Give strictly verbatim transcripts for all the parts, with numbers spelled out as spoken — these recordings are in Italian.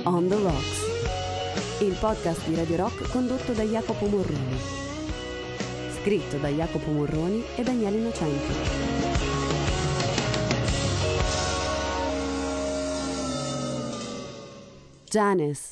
On the Rocks, il podcast di Radio Rock condotto da Jacopo Morroni, scritto da Jacopo Morroni e Daniele Innocenti. Janice.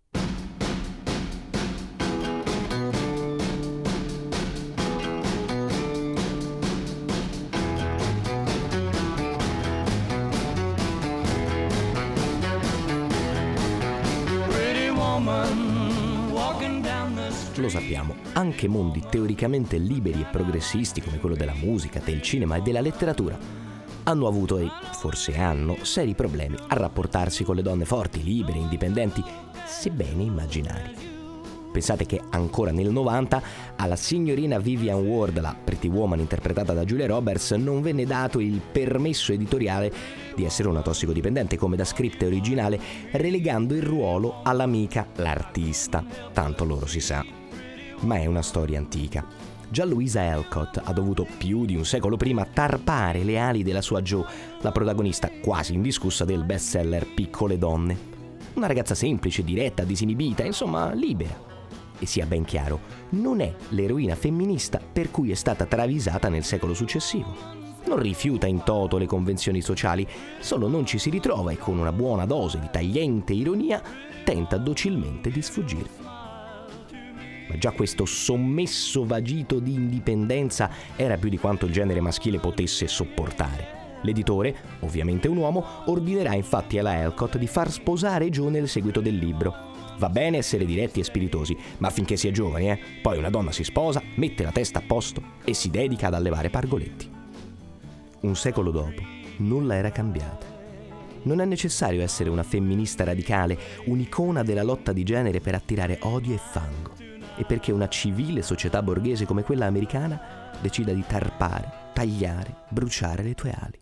Lo sappiamo, anche mondi teoricamente liberi e progressisti come quello della musica, del cinema e della letteratura hanno avuto e forse hanno seri problemi a rapportarsi con le donne forti, libere, indipendenti, sebbene immaginari. Pensate che ancora nel novanta alla signorina Vivian Ward, la Pretty Woman interpretata da Julia Roberts, non venne dato il permesso editoriale di essere una tossicodipendente come da script originale, relegando il ruolo all'amica l'artista. Tanto loro si sa. Ma è una storia antica. Già Louisa Alcott ha dovuto più di un secolo prima tarpare le ali della sua Jo, la protagonista quasi indiscussa del bestseller Piccole donne. Una ragazza semplice, diretta, disinibita, insomma libera. E sia ben chiaro, non è l'eroina femminista per cui è stata travisata nel secolo successivo. Non rifiuta in toto le convenzioni sociali, solo non ci si ritrova e con una buona dose di tagliente ironia tenta docilmente di sfuggire. Ma già questo sommesso vagito di indipendenza era più di quanto il genere maschile potesse sopportare. L'editore, ovviamente un uomo, ordinerà infatti alla Alcott di far sposare Jo nel seguito del libro. Va bene essere diretti e spiritosi, ma finché si è giovani, eh? Poi una donna si sposa, mette la testa a posto e si dedica ad allevare pargoletti. Un secolo dopo, nulla era cambiato. Non è necessario essere una femminista radicale, un'icona della lotta di genere per attirare odio e fango. E perché una civile società borghese come quella americana decida di tarpare, tagliare, bruciare le tue ali.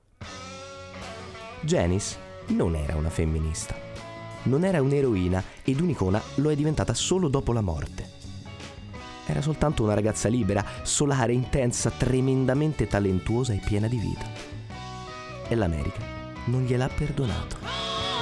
Janice non era una femminista, non era un'eroina ed un'icona lo è diventata solo dopo la morte. Era soltanto una ragazza libera, solare, intensa, tremendamente talentuosa e piena di vita. E l'America non gliel'ha perdonato.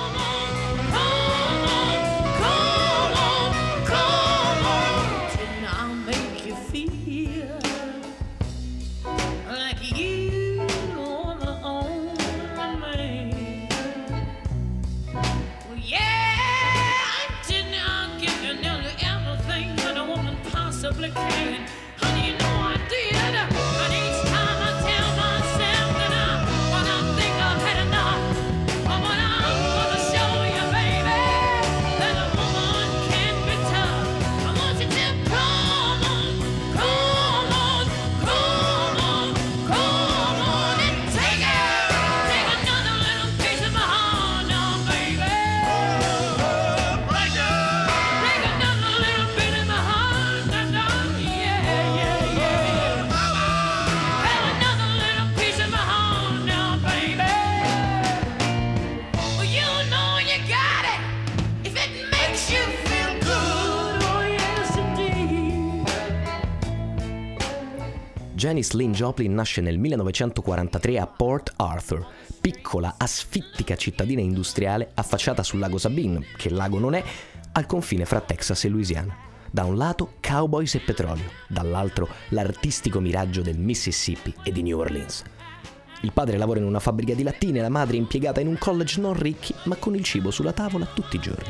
Janice Lynn Joplin nasce nel millenovecentoquarantatré a Port Arthur, piccola, asfittica cittadina industriale affacciata sul lago Sabine, che lago non è, al confine fra Texas e Louisiana. Da un lato cowboys e petrolio, dall'altro l'artistico miraggio del Mississippi e di New Orleans. Il padre lavora in una fabbrica di lattine, la madre è impiegata in un college non ricchi, ma con il cibo sulla tavola tutti i giorni.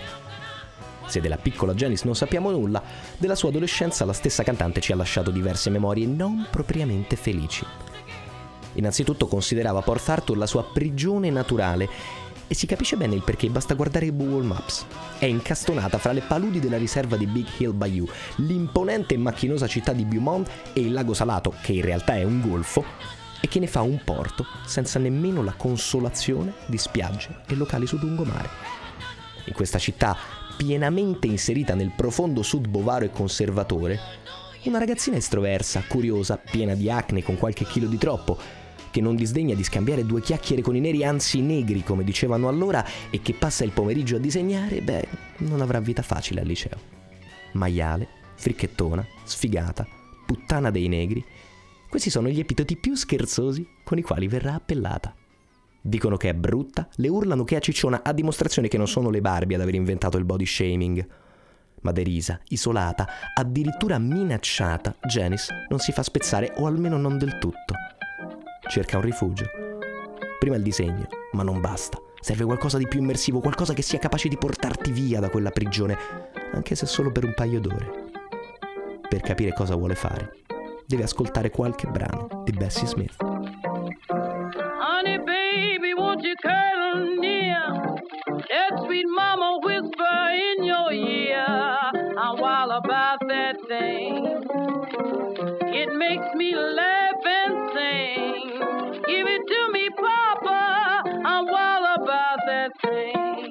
Se della piccola Janice non sappiamo nulla, della sua adolescenza la stessa cantante ci ha lasciato diverse memorie non propriamente felici. Innanzitutto considerava Port Arthur la sua prigione naturale e si capisce bene il perché, basta guardare Google Maps. È incastonata fra le paludi della riserva di Big Hill Bayou, l'imponente e macchinosa città di Beaumont e il lago salato, che in realtà è un golfo, e che ne fa un porto senza nemmeno la consolazione di spiagge e locali sul lungomare. In questa città, pienamente inserita nel profondo sud bovaro e conservatore, una ragazzina estroversa, curiosa, piena di acne, con qualche chilo di troppo, che non disdegna di scambiare due chiacchiere con i neri, anzi negri come dicevano allora, e che passa il pomeriggio a disegnare, beh, non avrà vita facile al liceo. Maiale, fricchettona, sfigata, puttana dei negri, questi sono gli epiteti più scherzosi con i quali verrà appellata. Dicono che è brutta, le urlano che è cicciona, a dimostrazione che non sono le Barbie ad aver inventato il body shaming. Ma derisa, isolata, addirittura minacciata, Janice non si fa spezzare, o almeno non del tutto. Cerca un rifugio. Prima il disegno, ma non basta. Serve qualcosa di più immersivo, qualcosa che sia capace di portarti via da quella prigione, anche se solo per un paio d'ore. Per capire cosa vuole fare, deve ascoltare qualche brano di Bessie Smith. Honey baby, won't you cuddle near? That sweet mama whisper in your ear. I'm wild about that thing. It makes me laugh and sing. Give it to me, Papa. I'm wild about that thing.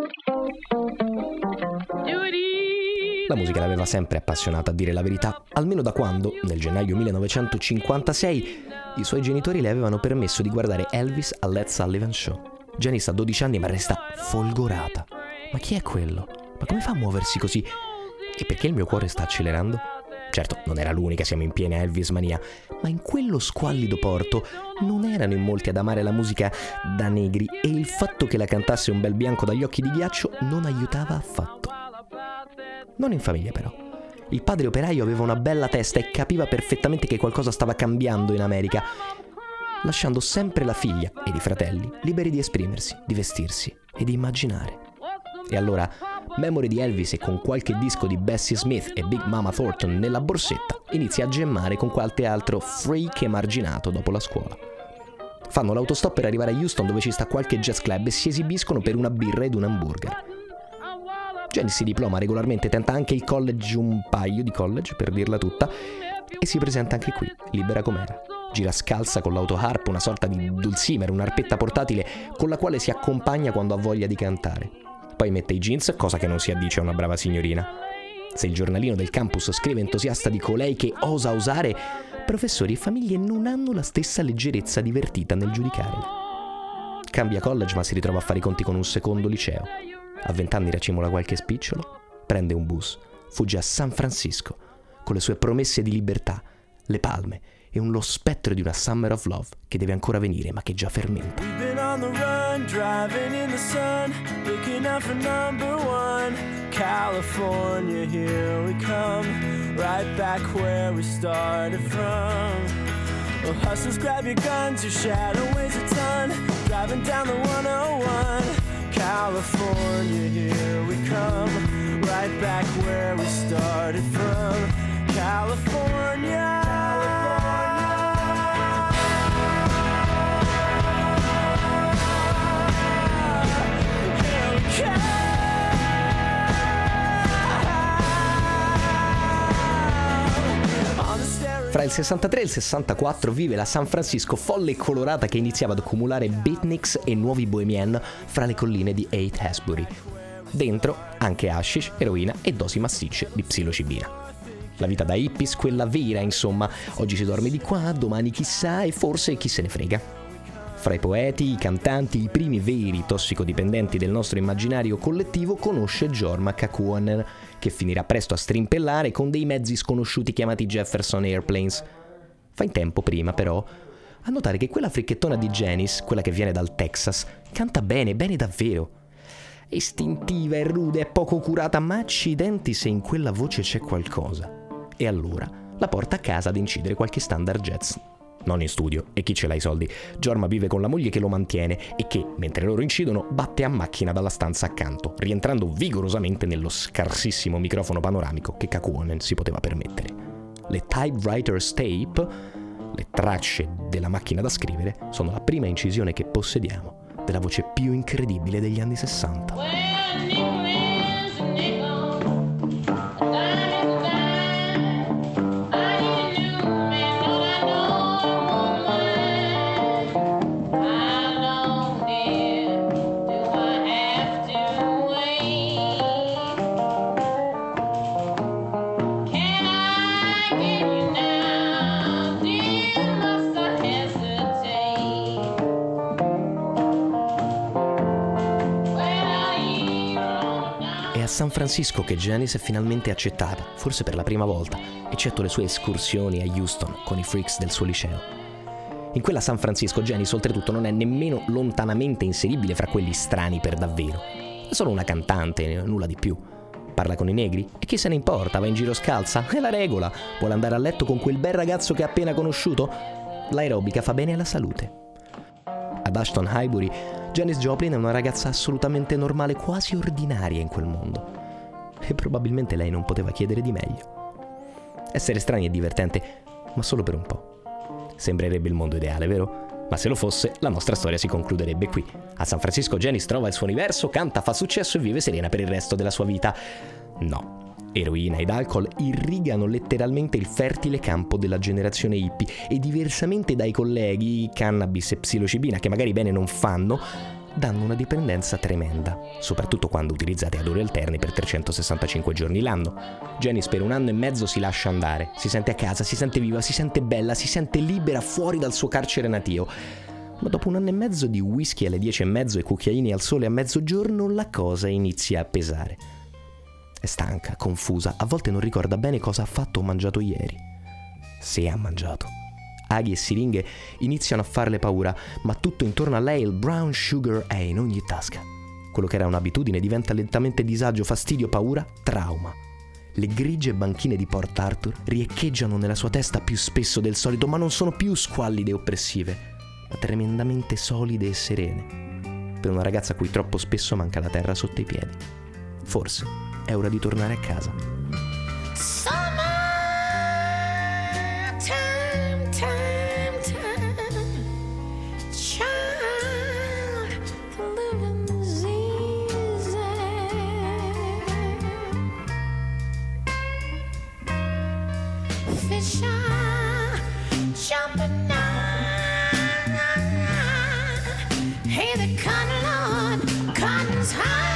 Do it easy. La musica l'aveva sempre appassionata, a dire la verità, almeno da quando, nel gennaio millenovecentocinquantasei, i suoi genitori le avevano permesso di guardare Elvis al Led Sullivan Show. Janice ha dodici anni ma resta folgorata. Ma chi è quello? Ma come fa a muoversi così? E perché il mio cuore sta accelerando? Certo, non era l'unica, siamo in piena Elvis mania, ma in quello squallido porto non erano in molti ad amare la musica da negri, e il fatto che la cantasse un bel bianco dagli occhi di ghiaccio non aiutava affatto. Non in famiglia però. Il padre operaio aveva una bella testa e capiva perfettamente che qualcosa stava cambiando in America, lasciando sempre la figlia ed i fratelli liberi di esprimersi, di vestirsi e di immaginare. E allora, memore di Elvis e con qualche disco di Bessie Smith e Big Mama Thornton nella borsetta, inizia a gemmare con qualche altro freak emarginato dopo la scuola. Fanno l'autostop per arrivare a Houston, dove ci sta qualche jazz club, e si esibiscono per una birra ed un hamburger. Janice si diploma regolarmente, tenta anche il college, un paio di college per dirla tutta, e si presenta anche qui, libera com'era. Gira scalza con l'autoharp, una sorta di dulcimer, un'arpetta portatile con la quale si accompagna quando ha voglia di cantare. Poi mette i jeans, cosa che non si addice a una brava signorina. Se il giornalino del campus scrive entusiasta di colei che osa osare, professori e famiglie non hanno la stessa leggerezza divertita nel giudicarla. Cambia college ma si ritrova a fare i conti con un secondo liceo. A vent'anni racimola qualche spicciolo, prende un bus, fugge a San Francisco con le sue promesse di libertà, le palme e un lo spettro di una Summer of Love che deve ancora venire ma che già fermenta. We've been on the run, driving in the sun, looking out for number one. California, here we come, right back where we started from. Well, hustlers, grab your guns, your shadow weighs a ton, driving down the one oh one. California, here we come, right back where we started from. California. Fra il sessantatré e il sessantaquattro vive la San Francisco folle e colorata che iniziava ad accumulare beatniks e nuovi bohemian fra le colline di Haight Ashbury. Dentro anche hashish, eroina e dosi massicce di psilocibina. La vita da hippies, quella vera insomma, oggi si dorme di qua, domani chissà e forse chi se ne frega. Fra i poeti, i cantanti, i primi veri tossicodipendenti del nostro immaginario collettivo conosce Jorma Kaukonen, che finirà presto a strimpellare con dei mezzi sconosciuti chiamati Jefferson Airplanes. Fa in tempo prima, però, a notare che quella fricchettona di Janice, quella che viene dal Texas, canta bene, bene davvero. È istintiva, è rude, è poco curata, ma accidenti se in quella voce c'è qualcosa. E allora la porta a casa ad incidere qualche standard jazz. Non in studio, e chi ce l'ha i soldi? Jorma vive con la moglie che lo mantiene e che, mentre loro incidono, batte a macchina dalla stanza accanto, rientrando vigorosamente nello scarsissimo microfono panoramico che Kaukonen si poteva permettere. Le typewriter's tape, le tracce della macchina da scrivere, sono la prima incisione che possediamo della voce più incredibile degli anni sessanta. A San Francisco che Janice è finalmente accettata, forse per la prima volta, eccetto le sue escursioni a Houston con i freaks del suo liceo. In quella San Francisco Janice oltretutto non è nemmeno lontanamente inseribile fra quelli strani per davvero. È solo una cantante, nulla di più. Parla con i negri? E chi se ne importa? Va in giro scalza? È la regola. Vuole andare a letto con quel bel ragazzo che ha appena conosciuto? L'aerobica fa bene alla salute. Ad Ashton Highbury, Janis Joplin è una ragazza assolutamente normale, quasi ordinaria in quel mondo. E probabilmente lei non poteva chiedere di meglio. Essere strani è divertente, ma solo per un po'. Sembrerebbe il mondo ideale, vero? Ma se lo fosse, la nostra storia si concluderebbe qui. A San Francisco Janice trova il suo universo, canta, fa successo e vive serena per il resto della sua vita. No. Eroina ed alcol irrigano letteralmente il fertile campo della generazione hippie e diversamente dai colleghi, cannabis e psilocibina, che magari bene non fanno, danno una dipendenza tremenda, soprattutto quando utilizzate ad ore alterne per trecentosessantacinque giorni l'anno. Janice per un anno e mezzo si lascia andare, si sente a casa, si sente viva, si sente bella, si sente libera fuori dal suo carcere natio. Ma dopo un anno e mezzo di whisky alle dieci e mezzo e cucchiaini al sole a mezzogiorno, la cosa inizia a pesare. È stanca, confusa, a volte non ricorda bene cosa ha fatto o mangiato ieri. Se ha mangiato. Aghi e siringhe iniziano a farle paura, ma tutto intorno a lei il brown sugar è in ogni tasca. Quello che era un'abitudine diventa lentamente disagio, fastidio, paura, trauma. Le grigie banchine di Port Arthur riecheggiano nella sua testa più spesso del solito, ma non sono più squallide e oppressive, ma tremendamente solide e serene. Per una ragazza a cui troppo spesso manca la terra sotto i piedi. Forse è ora di tornare a casa. Summer time, time, time, child, the living is easy. Fish are jumping now. Hey, the cotton, Lord, cotton's high.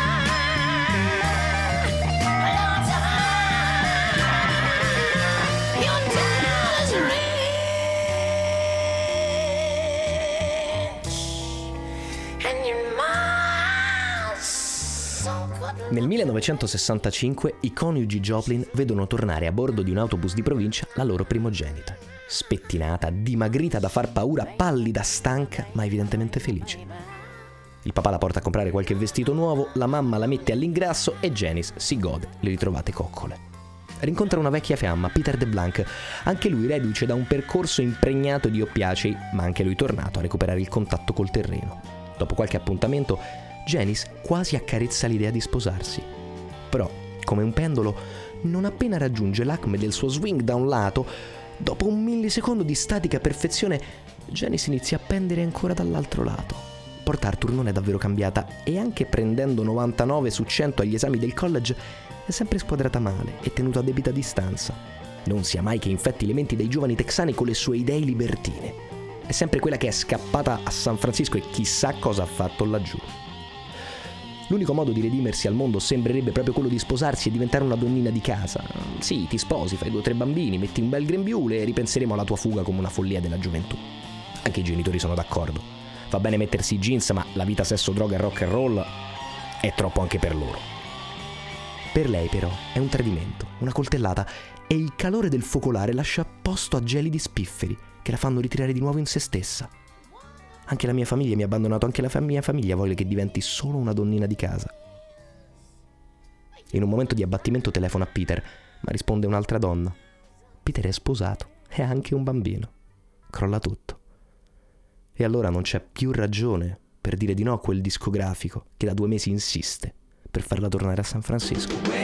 Nel millenovecentosessantacinque i coniugi Joplin vedono tornare a bordo di un autobus di provincia la loro primogenita. Spettinata, dimagrita da far paura, pallida, stanca, ma evidentemente felice. Il papà la porta a comprare qualche vestito nuovo, la mamma la mette all'ingrasso e Janice si gode le ritrovate coccole. Rincontra una vecchia fiamma, Peter DeBlanc, anche lui reduce da un percorso impregnato di oppiacei, ma anche lui tornato a recuperare il contatto col terreno. Dopo qualche appuntamento, Janice quasi accarezza l'idea di sposarsi. Però, come un pendolo, non appena raggiunge l'acme del suo swing da un lato, dopo un millisecondo di statica perfezione, Janice inizia a pendere ancora dall'altro lato. Port Arthur non è davvero cambiata e anche prendendo novantanove su cento agli esami del college è sempre squadrata male e tenuta a debita distanza. Non sia mai che infetti le menti dei giovani texani con le sue idee libertine. È sempre quella che è scappata a San Francisco e chissà cosa ha fatto laggiù. L'unico modo di redimersi al mondo sembrerebbe proprio quello di sposarsi e diventare una donnina di casa. Sì, ti sposi, fai due o tre bambini, metti un bel grembiule e ripenseremo alla tua fuga come una follia della gioventù. Anche i genitori sono d'accordo. Va bene mettersi i jeans, ma la vita sesso, droga e rock and roll è troppo anche per loro. Per lei però è un tradimento, una coltellata, e il calore del focolare lascia posto a gelidi spifferi che la fanno ritirare di nuovo in se stessa. Anche la mia famiglia mi ha abbandonato, anche la mia famiglia vuole che diventi solo una donnina di casa. In un momento di abbattimento telefona a Peter, ma risponde un'altra donna. Peter è sposato e ha anche un bambino. Crolla tutto. E allora non c'è più ragione per dire di no a quel discografico che da due mesi insiste per farla tornare a San Francisco.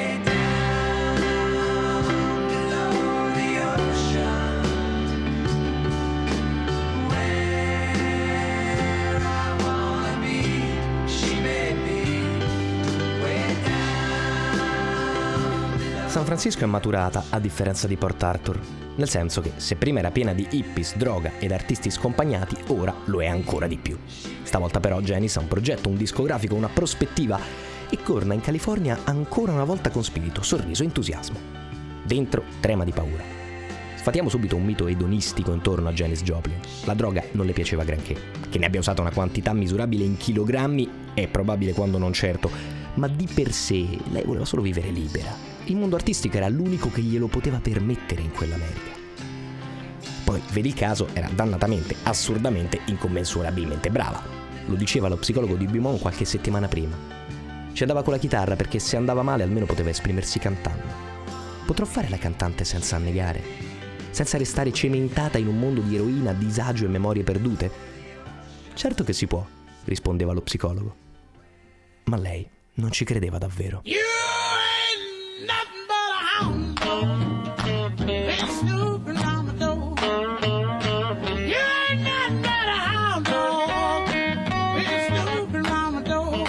San Francisco è maturata a differenza di Port Arthur, nel senso che se prima era piena di hippies, droga ed artisti scompagnati, ora lo è ancora di più. Stavolta però Janice ha un progetto, un discografico, una prospettiva e torna in California ancora una volta con spirito, sorriso e entusiasmo. Dentro trema di paura. Sfatiamo subito un mito edonistico intorno a Janis Joplin. La droga non le piaceva granché. Che ne abbia usata una quantità misurabile in chilogrammi è probabile quando non certo, ma di per sé lei voleva solo vivere libera. Il mondo artistico era l'unico che glielo poteva permettere in quell'America. Poi, vedi il caso, era dannatamente, assurdamente, incommensurabilmente brava. Lo diceva lo psicologo di Beaumont qualche settimana prima. Ci andava con la chitarra perché se andava male almeno poteva esprimersi cantando. Potrò fare la cantante senza annegare? Senza restare cementata in un mondo di eroina, disagio e memorie perdute? Certo che si può, rispondeva lo psicologo. Ma lei non ci credeva davvero. You ain't nothing but a hound dog. Been snooping around my door. You ain't nothing but a hound dog. Been snooping around my door.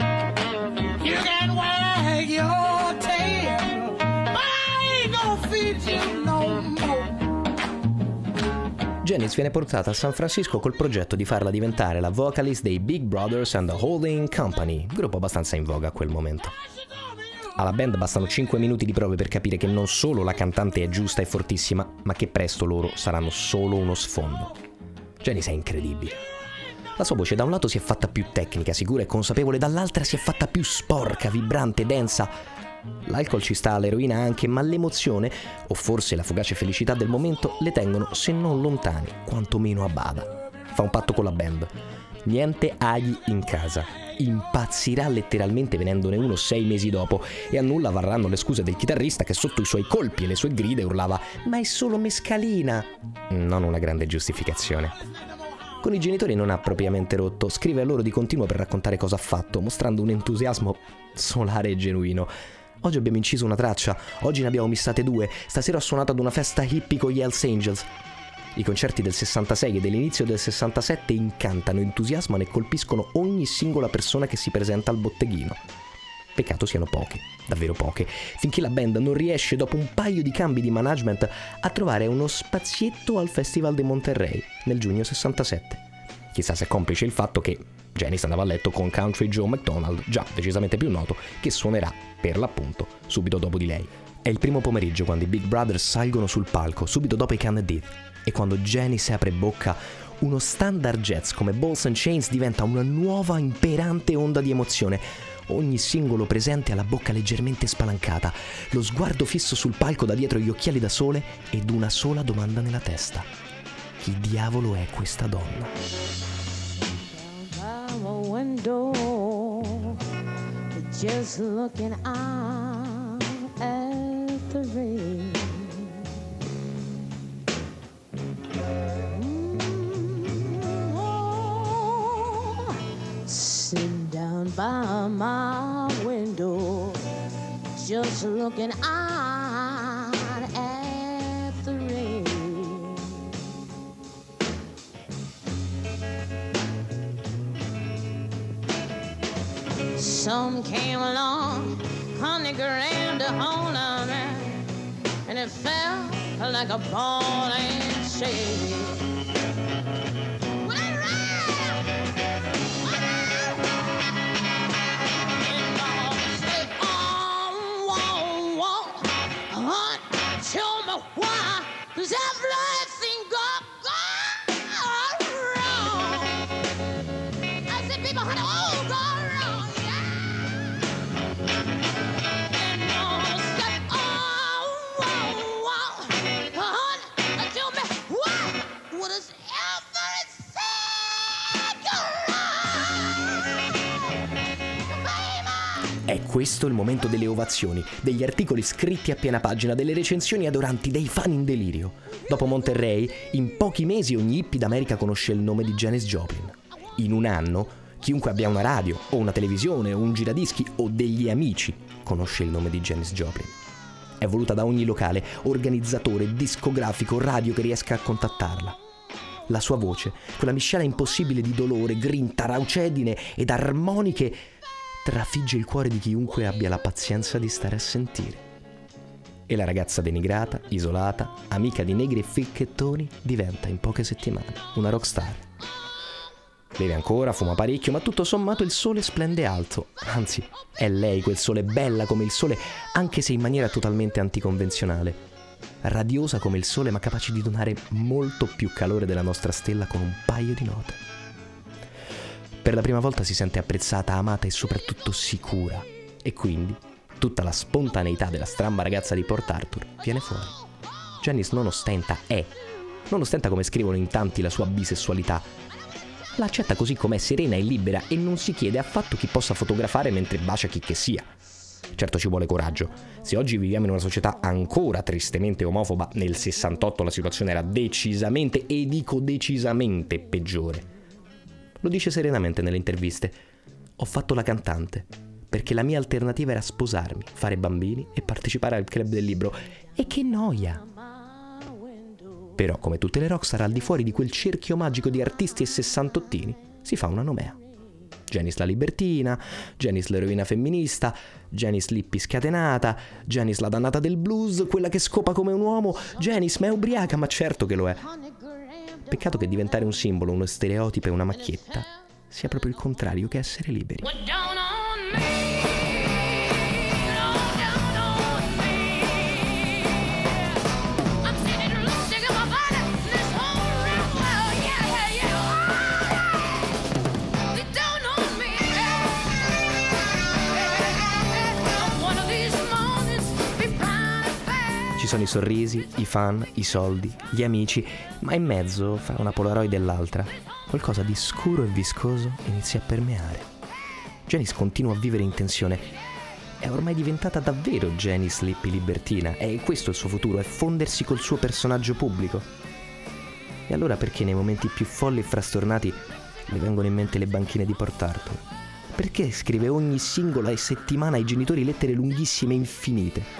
You can wag your tail, but I ain't gonna feed you no more. Janice viene portata a San Francisco col progetto di farla diventare la vocalist dei Big Brothers and the Holding Company, gruppo abbastanza in voga a quel momento. Alla band bastano cinque minuti di prove per capire che non solo la cantante è giusta e fortissima, ma che presto loro saranno solo uno sfondo. Janice è incredibile. La sua voce da un lato si è fatta più tecnica, sicura e consapevole, dall'altra si è fatta più sporca, vibrante, densa. L'alcol ci sta all'eroina anche, ma l'emozione, o forse la fugace felicità del momento, le tengono, se non lontani, quantomeno a bada. Fa un patto con la band. Niente aghi in casa. Impazzirà letteralmente venendone uno sei mesi dopo, e a nulla varranno le scuse del chitarrista che sotto i suoi colpi e le sue grida urlava «Ma è solo mescalina!» Non una grande giustificazione. Con i genitori non ha propriamente rotto, scrive a loro di continuo per raccontare cosa ha fatto, mostrando un entusiasmo solare e genuino. Oggi abbiamo inciso una traccia, oggi ne abbiamo missate due, stasera ho suonato ad una festa hippie con gli Hells Angels. I concerti del sessantasei e dell'inizio del sessantasette incantano, entusiasmano e colpiscono ogni singola persona che si presenta al botteghino. Peccato siano poche, davvero poche, finché la band non riesce, dopo un paio di cambi di management, a trovare uno spazietto al Festival de Monterrey nel giugno sessantasette. Chissà se è complice il fatto che Janice andava a letto con Country Joe McDonald, già decisamente più noto, che suonerà, per l'appunto, subito dopo di lei. È il primo pomeriggio quando i Big Brothers salgono sul palco, subito dopo i Canned Heat, e quando Janice apre bocca, uno standard jazz come Balls and Chains diventa una nuova imperante onda di emozione. Ogni singolo presente ha la bocca leggermente spalancata, lo sguardo fisso sul palco da dietro gli occhiali da sole ed una sola domanda nella testa. Chi diavolo è questa donna? Window, just looking out at the rain. Mm, oh, sitting down by my window, just looking out at the rain. Some came along, honey grabbed a hold of me, and it felt like a ball and chain. When I ran, when I and all said, oh, whoa, whoa, honey, tell me why does everything go, go wrong? I said, people, honey, oh, go wrong. È questo il momento delle ovazioni, degli articoli scritti a piena pagina, delle recensioni adoranti, dei fan in delirio. Dopo Monterrey, in pochi mesi ogni hippie d'America conosce il nome di Janis Joplin. In un anno, chiunque abbia una radio, o una televisione, o un giradischi, o degli amici, conosce il nome di Janis Joplin. È voluta da ogni locale, organizzatore, discografico, radio che riesca a contattarla. La sua voce, quella miscela impossibile di dolore, grinta, raucedine ed armoniche, trafigge il cuore di chiunque abbia la pazienza di stare a sentire. E la ragazza denigrata, isolata, amica di negri e ficchettoni, diventa in poche settimane una rockstar. Beve ancora, fuma parecchio, ma tutto sommato il sole splende alto. Anzi, è lei quel sole, bella come il sole, anche se in maniera totalmente anticonvenzionale. Radiosa come il sole, ma capace di donare molto più calore della nostra stella con un paio di note. Per la prima volta si sente apprezzata, amata e soprattutto sicura. E quindi tutta la spontaneità della stramba ragazza di Port Arthur viene fuori. Janice non ostenta, è. non ostenta, come scrivono in tanti, la sua bisessualità. La accetta così com'è, serena e libera, e non si chiede affatto chi possa fotografare mentre bacia chi che sia. Certo ci vuole coraggio. Se oggi viviamo in una società ancora tristemente omofoba, nel sessantotto la situazione era decisamente, e dico decisamente, peggiore. Lo dice serenamente nelle interviste. Ho fatto la cantante perché la mia alternativa era sposarmi, fare bambini e partecipare al club del libro. E che noia! Però, come tutte le rockstar, al di fuori di quel cerchio magico di artisti e sessantottini, si fa una nomea. Janis la libertina, Janis l'eroina femminista, Janis l'hippie scatenata, Janis la dannata del blues, quella che scopa come un uomo, Janis ma è ubriaca, ma certo che lo è. Peccato che diventare un simbolo, uno stereotipo e una macchietta sia proprio il contrario che essere liberi. Ci sono i sorrisi, i fan, i soldi, gli amici, ma in mezzo, fra una Polaroid e l'altra, qualcosa di scuro e viscoso inizia a permeare. Janis continua a vivere in tensione. È ormai diventata davvero Janis l'hippie libertina, e questo è il suo futuro, è fondersi col suo personaggio pubblico. E allora perché nei momenti più folli e frastornati le vengono in mente le banchine di Port Arthur? Perché scrive ogni singola settimana ai genitori lettere lunghissime e infinite?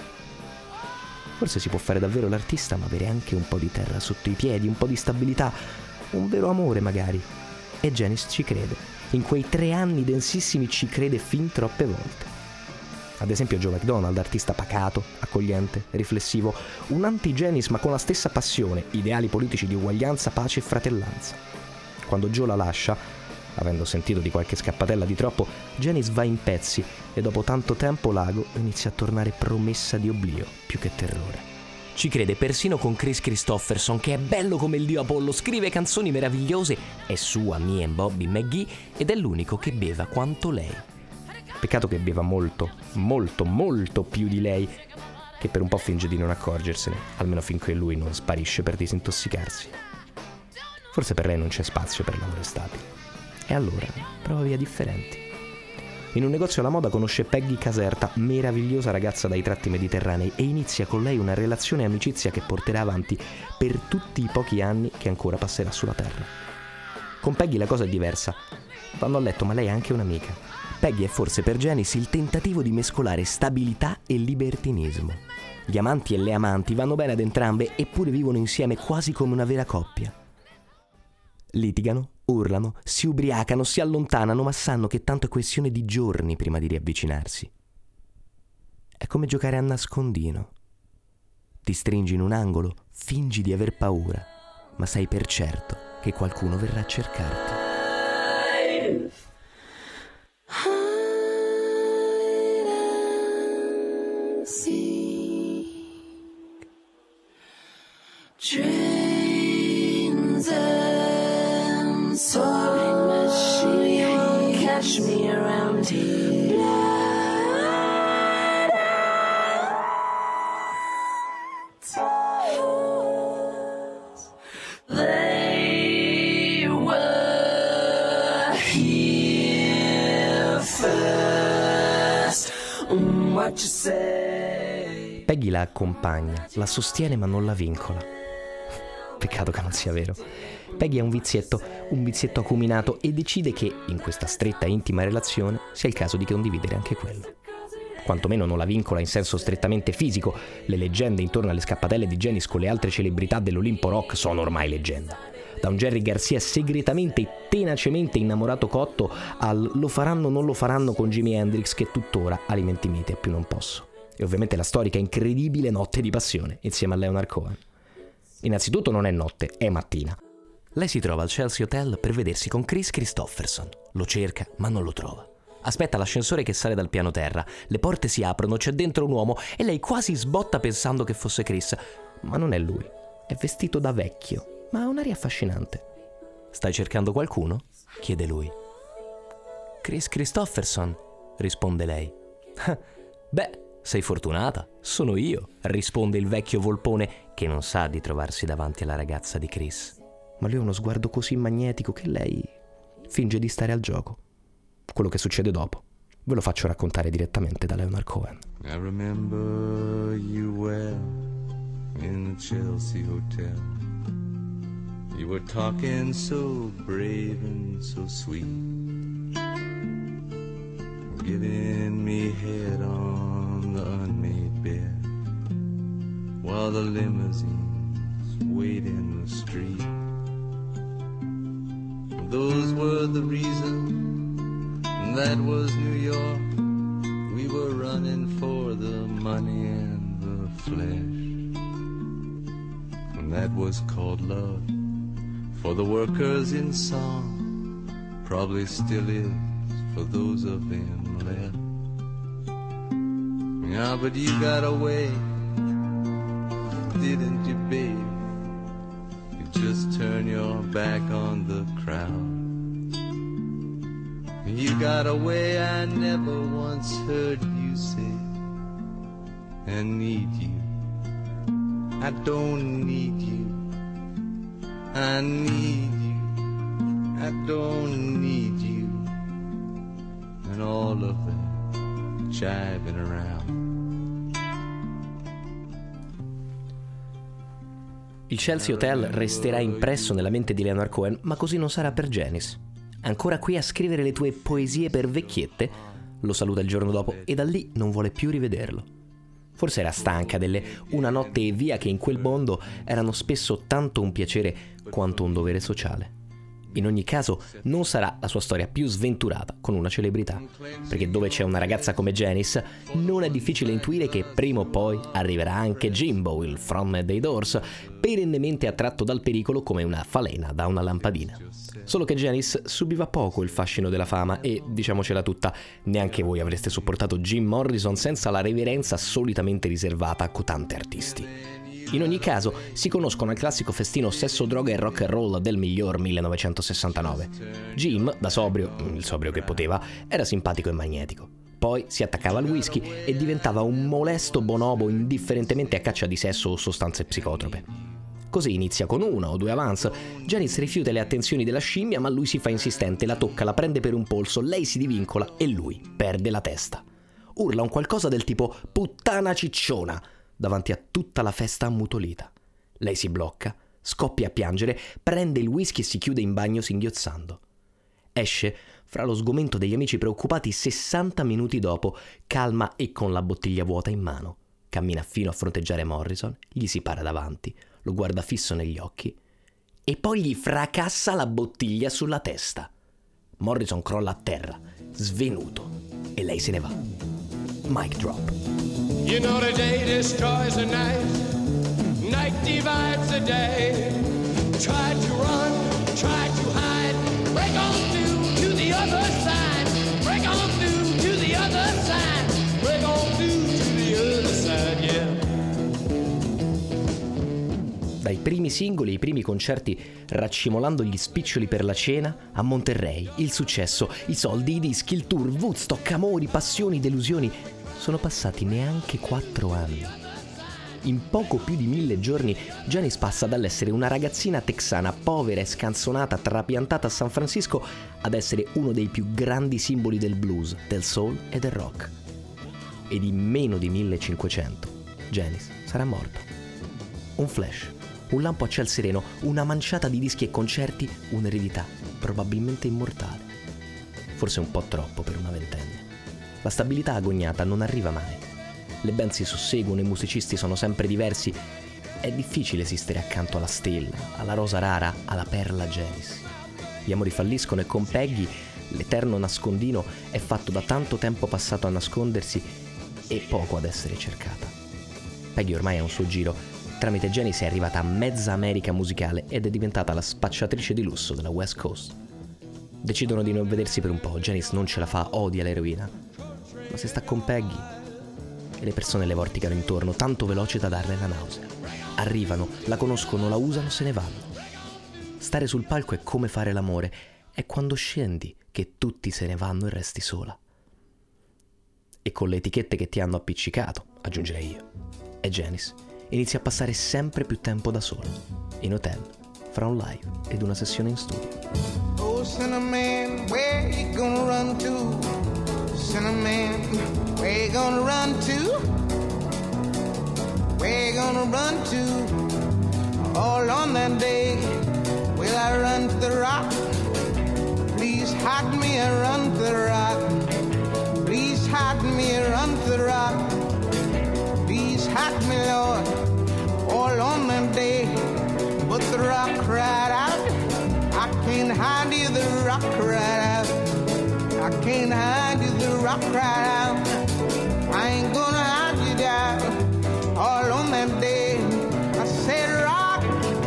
Forse si può fare davvero l'artista, ma avere anche un po' di terra sotto i piedi, un po' di stabilità, un vero amore magari. E Janis ci crede. In quei tre anni densissimi ci crede fin troppe volte. Ad esempio Joe McDonald, artista pacato, accogliente, riflessivo, un anti-Janis ma con la stessa passione, ideali politici di uguaglianza, pace e fratellanza. Quando Joe la lascia, avendo sentito di qualche scappatella di troppo, Janis va in pezzi e dopo tanto tempo Lago inizia a tornare promessa di oblio più che terrore. Ci crede persino con Kris Kristofferson, che è bello come il dio Apollo, scrive canzoni meravigliose, è sua Me and Bobby McGee ed è l'unico che beva quanto lei. Peccato che beva molto, molto, molto più di lei, che per un po' finge di non accorgersene, almeno finché lui non sparisce per disintossicarsi. Forse per lei non c'è spazio per l'amore stabile. E allora prova via differenti. In un negozio alla moda conosce Peggy Caserta, meravigliosa ragazza dai tratti mediterranei, e inizia con lei una relazione e amicizia che porterà avanti per tutti i pochi anni che ancora passerà sulla terra. Con Peggy la cosa è diversa. Vanno a letto, ma lei è anche un'amica. Peggy è forse per Janis il tentativo di mescolare stabilità e libertinismo. Gli amanti e le amanti vanno bene ad entrambe, eppure vivono insieme quasi come una vera coppia. Litigano, urlano, si ubriacano, si allontanano, ma sanno che tanto è questione di giorni prima di riavvicinarsi. È come giocare a nascondino. Ti stringi in un angolo, fingi di aver paura, ma sai per certo che qualcuno verrà a cercarti. Trains and sewing machine, catch me around here. They were here first. What you say? Peggy la accompagna, la sostiene ma non la vincola. Peccato che non sia vero. Peggy ha un vizietto, un vizietto acuminato, e decide che, in questa stretta e intima relazione, sia il caso di condividere anche quello. Quantomeno non la vincola in senso strettamente fisico. Le leggende intorno alle scappatelle di Janis con le altre celebrità dell'Olimpo rock sono ormai leggenda. Da un Jerry Garcia segretamente e tenacemente innamorato cotto al lo faranno o non lo faranno con Jimi Hendrix, che tuttora alimenti miti a più non posso. E ovviamente la storica incredibile Notte di passione insieme a Leonard Cohen. Innanzitutto non è notte, è mattina. Lei si trova al Chelsea Hotel per vedersi con Kris Kristofferson. Lo cerca, ma non lo trova. Aspetta l'ascensore che sale dal piano terra. Le porte si aprono, c'è dentro un uomo e lei quasi sbotta pensando che fosse Kris. Ma non è lui. È vestito da vecchio, ma ha un'aria affascinante. Stai cercando qualcuno? Chiede lui. Kris Kristofferson, risponde lei. Beh, Sei fortunata? Sono io, risponde il vecchio volpone che non sa di trovarsi davanti alla ragazza di Chris. Ma lui ha uno sguardo così magnetico che lei finge di stare al gioco. Quello che succede dopo ve lo faccio raccontare direttamente da Leonard Cohen. I remember you well in the Chelsea Hotel. You were talking so brave and so sweet, giving me head on the unmade bed while the limousines wait in the street. Those were the reasons, that was New York. We were running for the money and the flesh, and that was called love. For the workers in song, probably still is for those of them left. Yeah, but you got away, didn't you, babe? You just turn your back on the crowd. You got away, I never once heard you say, I need you, I don't need you. I need you, I don't need you, and all of that jiving around. Il Chelsea Hotel resterà impresso nella mente di Leonard Cohen, ma così non sarà per Janice. Ancora qui a scrivere le tue poesie per vecchiette? Lo saluta il giorno dopo e da lì non vuole più rivederlo. Forse era stanca delle una notte e via che in quel mondo erano spesso tanto un piacere quanto un dovere sociale. In ogni caso non sarà la sua storia più sventurata con una celebrità, perché dove c'è una ragazza come Janice non è difficile intuire che prima o poi arriverà anche Jimbo, il frontman dei Doors, perennemente attratto dal pericolo come una falena da una lampadina. Solo che Janice subiva poco il fascino della fama e, diciamocela tutta, neanche voi avreste sopportato Jim Morrison senza la reverenza solitamente riservata a cotanti artisti. In ogni caso, si conoscono al classico festino sesso, droga e rock and roll del miglior millenovecentosessantanove. Jim, da sobrio, il sobrio che poteva, era simpatico e magnetico. Poi si attaccava al whisky e diventava un molesto bonobo indifferentemente a caccia di sesso o sostanze psicotrope. Così inizia con una o due avance. Janice rifiuta le attenzioni della scimmia, ma lui si fa insistente, la tocca, la prende per un polso, lei si divincola e lui perde la testa. Urla un qualcosa del tipo «puttana cicciona» davanti a tutta la festa ammutolita. Lei si blocca, scoppia a piangere, prende il whisky e si chiude in bagno singhiozzando. Esce, fra lo sgomento degli amici preoccupati, sessanta minuti dopo, calma e con la bottiglia vuota in mano. Cammina fino a fronteggiare Morrison, gli si para davanti, lo guarda fisso negli occhi e poi gli fracassa la bottiglia sulla testa. Morrison crolla a terra, svenuto, e lei se ne va. Mic drop. You know the day destroys the night, night divides the day. Try to run, try to hide, break on through to the other side, break on through to the other side, break on through to the other side, yeah. Dai primi singoli ai primi concerti, raccimolando gli spiccioli per la cena, a Monterrey, il successo, i soldi, i dischi, il tour, Woodstock, amori, passioni, delusioni. Sono passati neanche quattro anni. In poco più di mille giorni, Janice passa dall'essere una ragazzina texana povera e scanzonata trapiantata a San Francisco ad essere uno dei più grandi simboli del blues, del soul e del rock. Ed in meno di millecinquecento, Janice sarà morta. Un flash, un lampo a ciel sereno, una manciata di dischi e concerti, un'eredità probabilmente immortale. Forse un po' troppo per una ventenne. La stabilità agognata non arriva mai. Le band si susseguono, i musicisti sono sempre diversi. È difficile esistere accanto alla stella, alla rosa rara, alla perla Janice. Gli amori falliscono e con Peggy l'eterno nascondino è fatto da tanto tempo passato a nascondersi e poco ad essere cercata. Peggy ormai ha un suo giro. Tramite Janice è arrivata a mezza America musicale ed è diventata la spacciatrice di lusso della West Coast. Decidono di non vedersi per un po'. Janice non ce la fa, odia l'eroina. Ma se sta con Peggy e le persone le vorticano intorno, tanto veloce da darle la nausea. Arrivano, la conoscono, la usano, se ne vanno. Stare sul palco è come fare l'amore, è quando scendi che tutti se ne vanno e resti sola. e con le etichette che ti hanno appiccicato, aggiungerei io. E Janis inizia a passare sempre più tempo da sola, in hotel, fra un live ed una sessione in studio. Oh, Cinnamon, where you gonna run to? Cinnamon, where you gonna run to? Where you gonna run to? All on that day, will I run to the rock? Please hide me and run to the rock. Please hide me and run to the rock. Please hide me, Lord, all on that day. But the rock cried out, I can't hide you, the rock cried out. I can't hide you, the rock cried out. I ain't gonna hide you down, all on that day. I said, rock.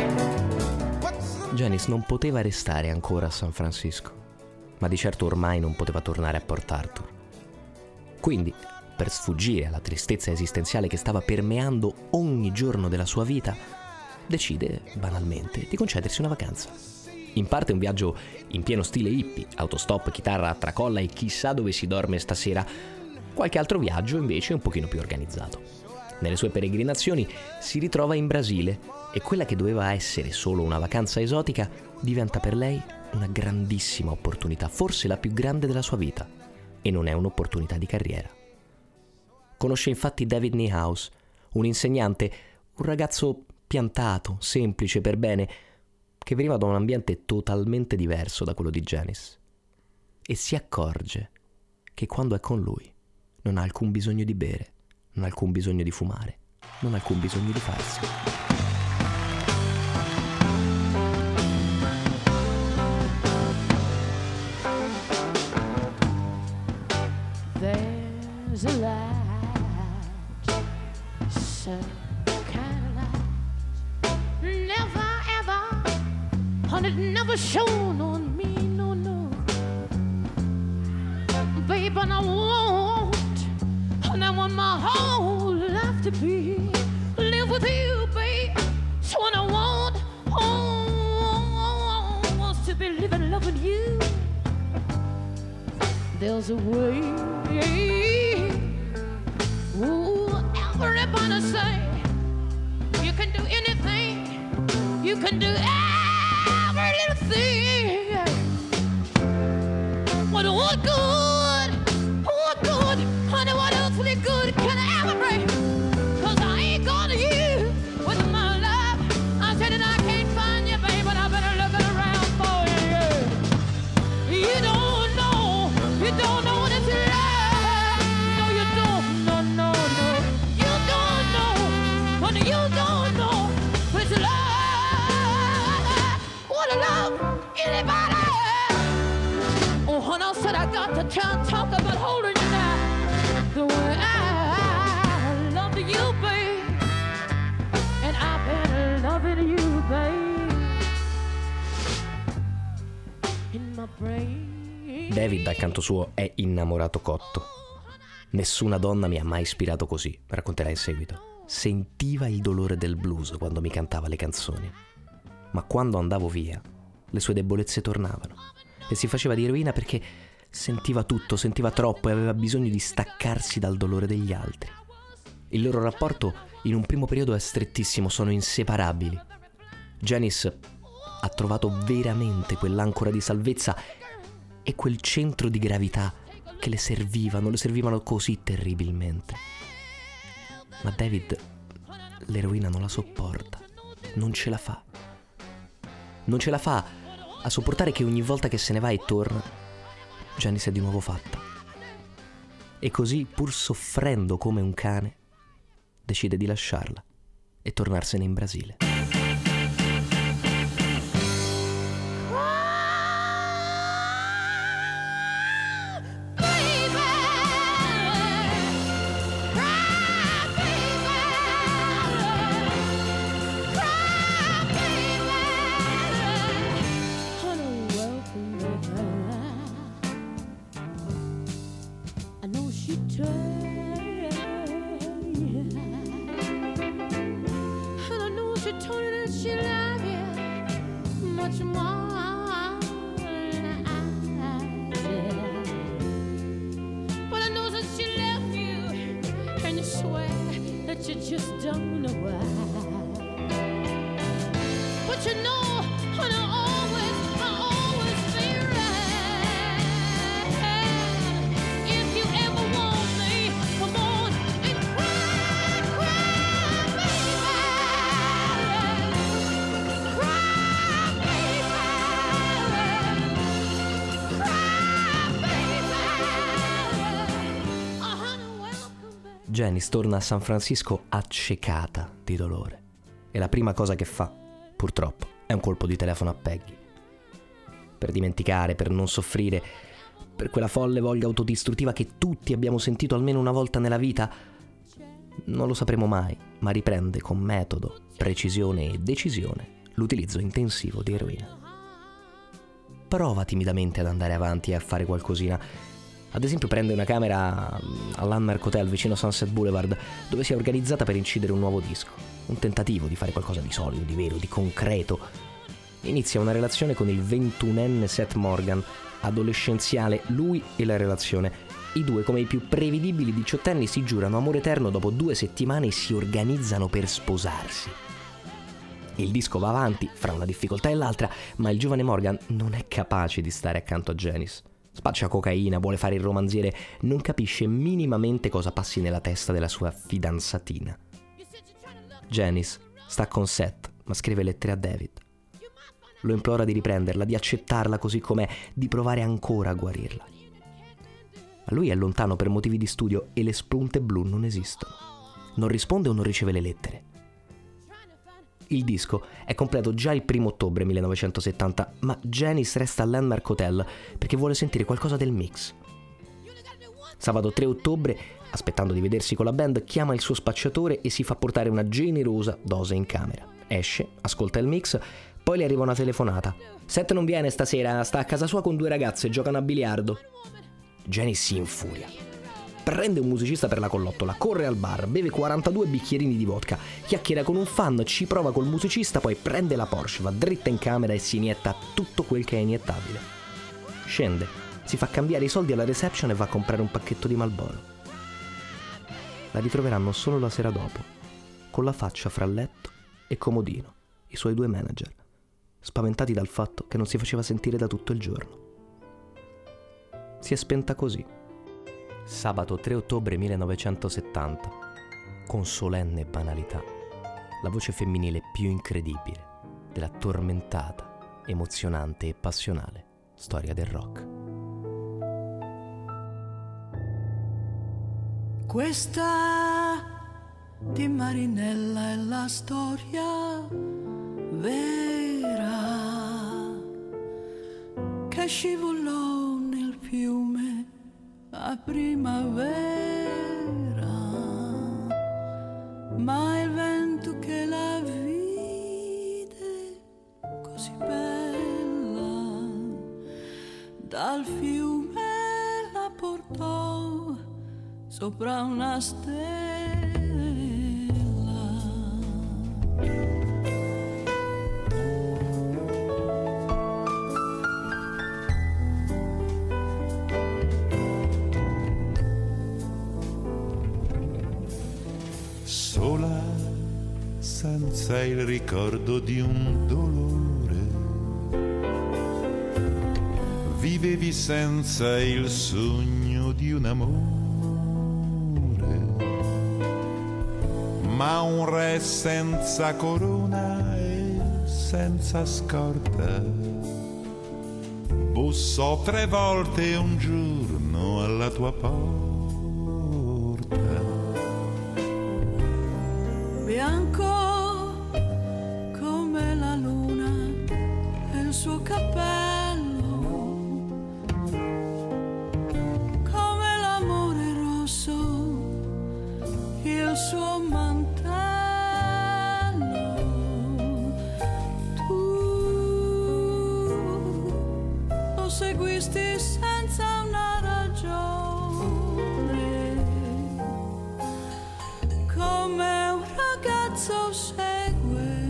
Janis non poteva restare ancora a San Francisco, ma di certo ormai non poteva tornare a Port Arthur. Quindi, per sfuggire alla tristezza esistenziale che stava permeando ogni giorno della sua vita, decide, banalmente, di concedersi una vacanza. In parte un viaggio in pieno stile hippie, autostop, chitarra, tracolla e chissà dove si dorme stasera. Qualche altro viaggio invece un pochino più organizzato. Nelle sue peregrinazioni si ritrova in Brasile e quella che doveva essere solo una vacanza esotica diventa per lei una grandissima opportunità, forse la più grande della sua vita, e non è un'opportunità di carriera. Conosce infatti David Niehaus, un insegnante, un ragazzo piantato, semplice, per bene, che veniva da un ambiente totalmente diverso da quello di Janis, e si accorge che quando è con lui non ha alcun bisogno di bere, non ha alcun bisogno di fumare, non ha alcun bisogno di farsi. There's a light, some kind of light, never ever, and it never shone on me, no, no. Babe, and I want, and I want my whole life to be, live with you, babe. So what I want, oh, wants to be living, loving you. There's a way, ooh, everybody say, you can do anything, you can do every little thing. What, what good, what good, honey, what else really good can I ever bring? Cause I ain't gonna you with my love. I said that I can't find you, babe, but I've been looking around for you. You don't know, you don't know what it's like. No, you don't, no, no, no. You don't know, honey, you don't know what it's like. Wanna love anybody? Oh, honey, I said I got to try and talk about holding you now the way I love you, babe. And I've been loving you, babe. In my brain. David, dal canto suo, è innamorato cotto. Nessuna donna mi ha mai ispirato così, racconterà in seguito. Sentiva il dolore del blues quando mi cantava le canzoni. Ma quando andavo via, le sue debolezze tornavano. E si faceva di eroina perché sentiva tutto, sentiva troppo e aveva bisogno di staccarsi dal dolore degli altri. Il loro rapporto in un primo periodo è strettissimo, sono inseparabili. Janis ha trovato veramente quell'ancora di salvezza e quel centro di gravità che le servivano, le servivano così terribilmente. Ma David l'eroina non la sopporta, non ce la fa. Non ce la fa a sopportare che ogni volta che se ne va e torna, Janis è di nuovo fatta. E così, pur soffrendo come un cane, decide di lasciarla e tornarsene in Brasile. But I know that she left let you know, and I'll always, I'll always be right. If you ever want me, come on and cry, cry, baby. Cry, baby. Janice torna a San Francisco accecata di dolore e la prima cosa che fa, purtroppo, è un colpo di telefono a Peggy. Per dimenticare, per non soffrire, per quella folle voglia autodistruttiva che tutti abbiamo sentito almeno una volta nella vita, non lo sapremo mai, ma riprende con metodo, precisione e decisione l'utilizzo intensivo di eroina. Prova timidamente ad andare avanti e a fare qualcosina. Ad esempio prende una camera al Landmark Hotel vicino Sunset Boulevard, dove si è organizzata per incidere un nuovo disco. Un tentativo di fare qualcosa di solido, di vero, di concreto. Inizia una relazione con il ventunenne Seth Morgan, adolescenziale lui e la relazione. I due, come i più prevedibili diciottenni, si giurano amore eterno dopo due settimane e si organizzano per sposarsi. Il disco va avanti, fra una difficoltà e l'altra, ma il giovane Morgan non è capace di stare accanto a Janice. Spaccia cocaina, vuole fare il romanziere, non capisce minimamente cosa passi nella testa della sua fidanzatina. Janice sta con Seth, ma scrive lettere a David. Lo implora di riprenderla, di accettarla così com'è, di provare ancora a guarirla. Ma lui è lontano per motivi di studio e le spunte blu non esistono. Non risponde o non riceve le lettere. Il disco è completo già il primo ottobre millenovecentosettanta, ma Janice resta al Landmark Hotel perché vuole sentire qualcosa del mix. Sabato tre ottobre, aspettando di vedersi con la band, chiama il suo spacciatore e si fa portare una generosa dose in camera. Esce, ascolta il mix, poi le arriva una telefonata. Seth non viene stasera, sta a casa sua con due ragazze, giocano a biliardo. Janice si infuria. Prende un musicista per la collottola, corre al bar, beve quarantadue bicchierini di vodka, chiacchiera con un fan, ci prova col musicista, poi prende la Porsche, va dritta in camera e si inietta tutto quel che è iniettabile. Scende, si fa cambiare i soldi alla reception e va a comprare un pacchetto di Marlboro. La ritroveranno solo la sera dopo, con la faccia fra letto e comodino, i suoi due manager, spaventati dal fatto che non si faceva sentire da tutto il giorno. Si è spenta così. Sabato tre ottobre millenovecentosettanta, con solenne banalità, la voce femminile più incredibile della tormentata, emozionante e passionale storia del rock. Questa di Marinella è la storia vera che scivolò nel fiume a primavera, ma il vento che la vide così bella dal fiume la portò sopra una stella. Sola, senza il ricordo di un dolore, vivevi senza il sogno di un amore, ma un re senza corona e senza scorta bussò tre volte un giorno alla tua porta. Bianco come la luna e il suo cappello, come l'amore rosso il suo mantello. Tu lo seguisti senza una ragione, come un ragazzo segue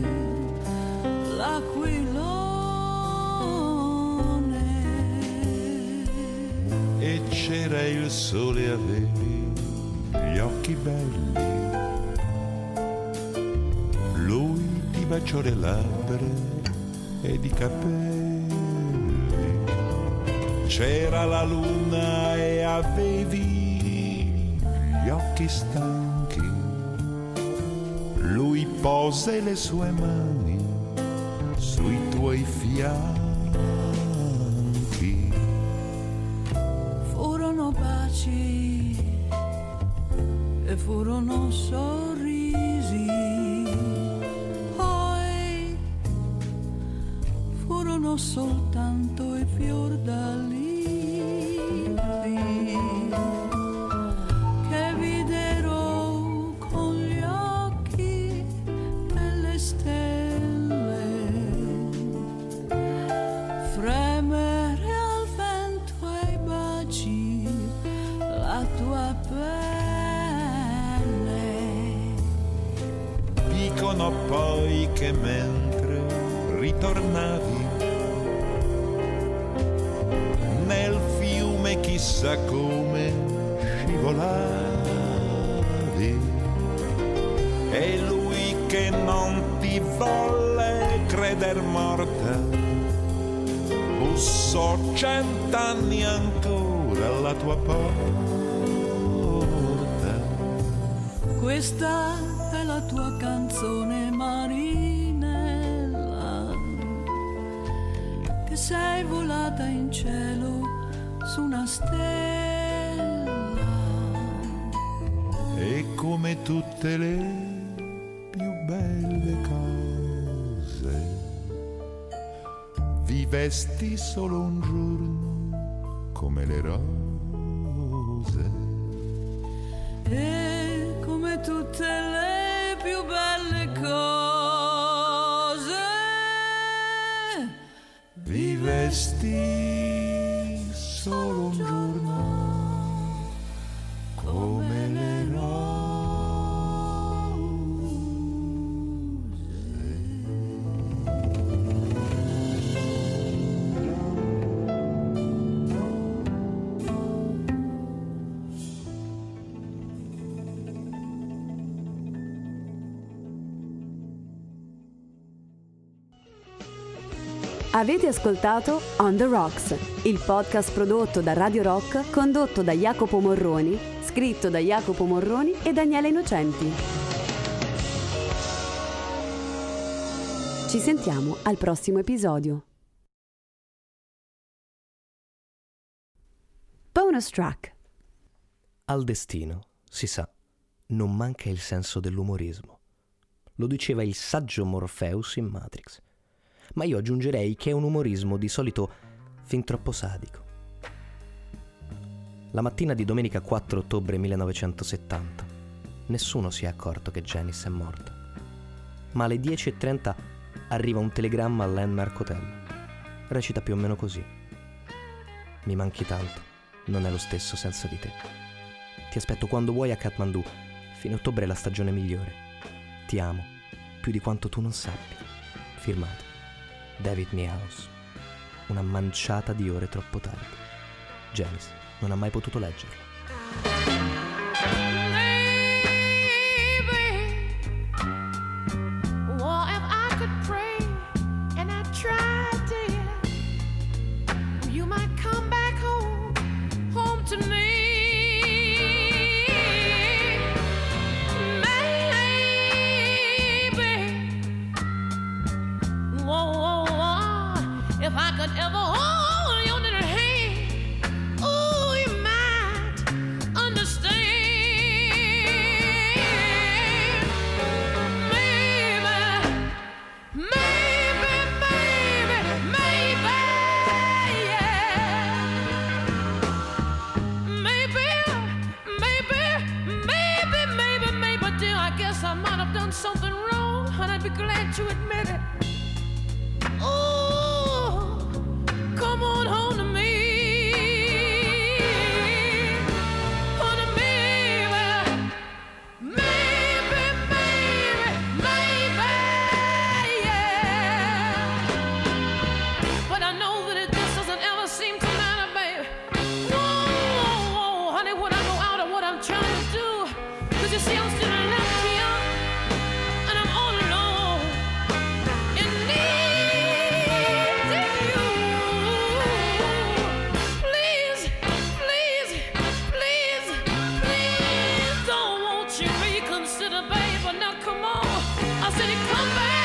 l'aquilone. E c'era il sole, avevi gli occhi belli, lui ti baciò le labbra e di capelli. C'era la luna e avevi gli occhi stanchi. Lui pose le sue mani sui tuoi fianchi. Furono baci e furono sorrisi, poi furono soltanto i fiordalisi che videro con gli occhi delle stelle fremere al vento ai baci la tua pelle. Dicono poi che mentre ritornavi nel fiume chissà come scivolavi, e lui che non ti volle creder morta bussò cent'anni ancora alla tua porta. Questa è la tua canzone, Marinella, che sei volata in cielo su una stella. E come tutte le più belle cose vivesti solo un giorno come le rose. E come tutte le più belle cose vivesti solo un giorno come le rose. Avete ascoltato On The Rocks, il podcast prodotto da Radio Rock, condotto da Jacopo Morroni, scritto da Jacopo Morroni e Daniele Innocenti. Ci sentiamo al prossimo episodio. Bonus track. Al destino, si sa, non manca il senso dell'umorismo. Lo diceva il saggio Morpheus in Matrix. Ma io aggiungerei che è un umorismo di solito fin troppo sadico. La mattina di domenica quattro ottobre millenovecentosettanta nessuno si è accorto che Janice è morta. Ma alle dieci e trenta arriva un telegramma al Landmark Hotel. Recita più o meno così: mi manchi tanto, non è lo stesso senza di te. Ti aspetto quando vuoi a Kathmandu. Fine ottobre è la stagione migliore. Ti amo, più di quanto tu non sappia. Firmato David Niehaus. Una manciata di ore troppo tardi. Janice non ha mai potuto leggerlo. If I could ever hold your little hand, ooh, you might understand. Maybe, maybe, maybe, maybe, yeah. Maybe, maybe, maybe, maybe, maybe, dear, I guess I might have done something wrong, and I'd be glad to admit it. Ooh, come on home to me. Home to me, maybe, maybe, maybe, yeah. But I know that it just doesn't ever seem to matter, baby. Whoa, honey, when I go out of what I'm trying to do, 'cause you see I'm still left here, and I'm all alone in said he'd come back.